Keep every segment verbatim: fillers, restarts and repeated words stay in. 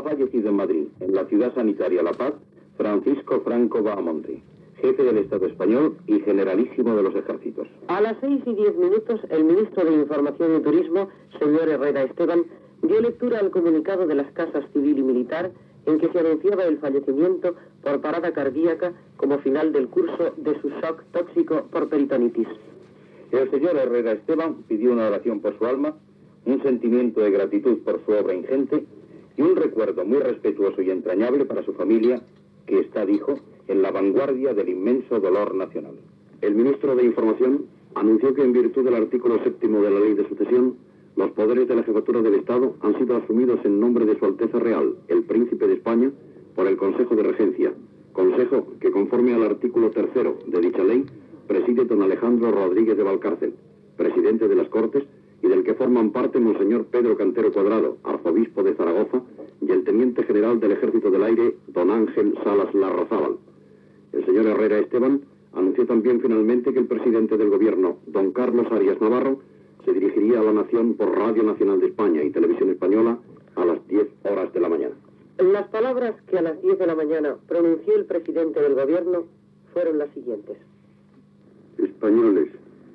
fallecido en Madrid, en la ciudad sanitaria La Paz, Francisco Franco Bahamonde, jefe del Estado español y generalísimo de los ejércitos. A las seis y diez minutos, el ministro de Información y Turismo, señor Herrera Esteban, dio lectura al comunicado de las casas civil y militar en que se anunciaba el fallecimiento por parada cardíaca como final del curso de su shock tóxico por peritonitis. El señor Herrera Esteban pidió una oración por su alma, un sentimiento de gratitud por su obra ingente y un recuerdo muy respetuoso y entrañable para su familia, que está, dijo, en la vanguardia del inmenso dolor nacional. El ministro de Información anunció que en virtud del artículo séptimo de la Ley de Sucesión, los poderes de la Jefatura del Estado han sido asumidos en nombre de Su Alteza Real, el Príncipe de España, por el Consejo de Regencia, consejo que, conforme al artículo tercero de dicha ley, preside don Alejandro Rodríguez de Valcárcel, presidente de las Cortes, y del que forman parte Monseñor Pedro Cantero Cuadrado, arzobispo de Zaragoza, y el teniente general del Ejército del Aire, don Ángel Salas Larrazábal. El señor Herrera Esteban anunció también finalmente que el presidente del Gobierno, don Carlos Arias Navarro, se dirigiría a la nación por Radio Nacional de España y Televisión Española a las diez horas de la mañana. Las palabras que a las diez de la mañana pronunció el presidente del Gobierno fueron las siguientes. Españoles,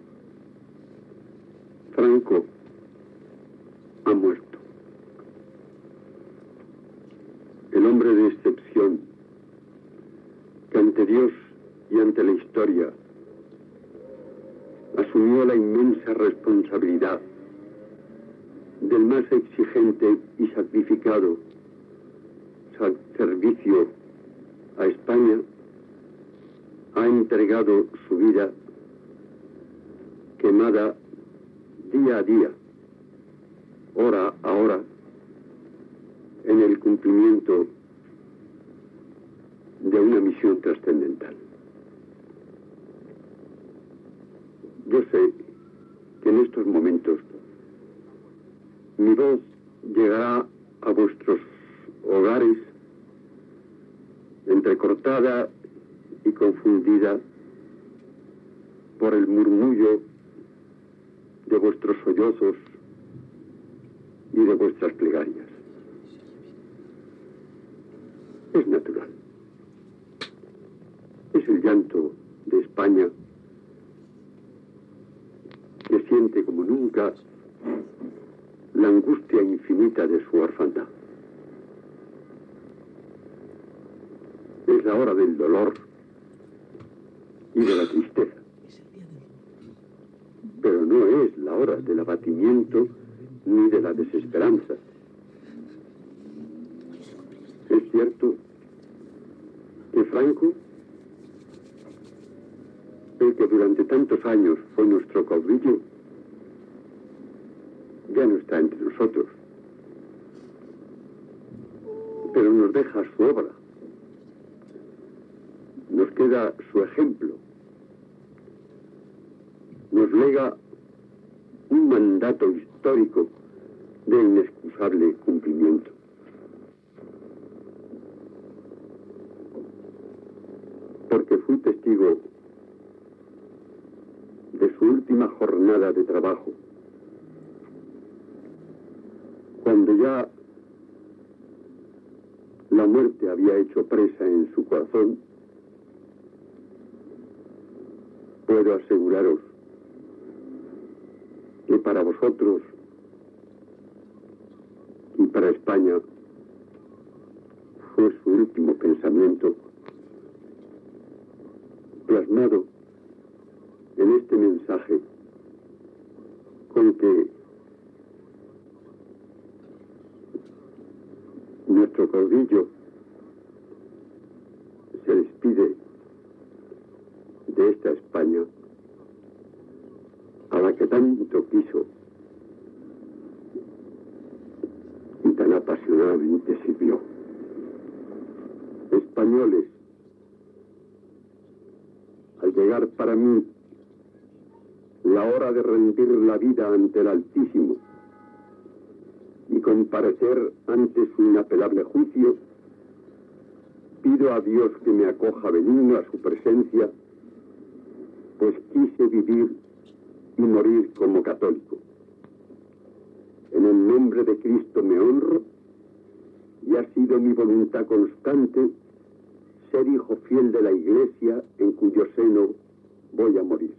Franco ha muerto. El hombre de excepción que ante Dios y ante la historia asumió la inmensa responsabilidad del más exigente y sacrificado servicio a España, ha entregado su vida quemada día a día, hora a hora, en el cumplimiento de una misión trascendental. Yo sé que en estos momentos mi voz llegará a vuestros hogares entrecortada y confundida por el murmullo de vuestros sollozos y de vuestras plegarias. Es natural. Es el llanto de España, que siente como nunca la angustia infinita de su orfandad. Es la hora del dolor y de la tristeza, pero no es la hora del abatimiento ni de la desesperanza. Es cierto que Franco, el que durante tantos años fue nuestro caudillo, ya no está entre nosotros, pero nos deja su obra, nos queda su ejemplo, nos lega un mandato histórico de inexcusable cumplimiento. Porque fui testigo de su última jornada de trabajo, cuando ya la muerte había hecho presa en su corazón. Puedo aseguraros que para vosotros y para España fue su último pensamiento, plasmado en este mensaje con que nuestro caudillo se despide de esta España a la que tanto quiso y tan apasionadamente sirvió. Españoles, al llegar para mí la hora de rendir la vida ante el Altísimo y comparecer ante su inapelable juicio, pido a Dios que me acoja benigno a su presencia, pues quise vivir y morir como católico. En el nombre de Cristo me honro, y así sido mi voluntad constante ser hijo fiel de la Iglesia en cuyo seno voy a morir.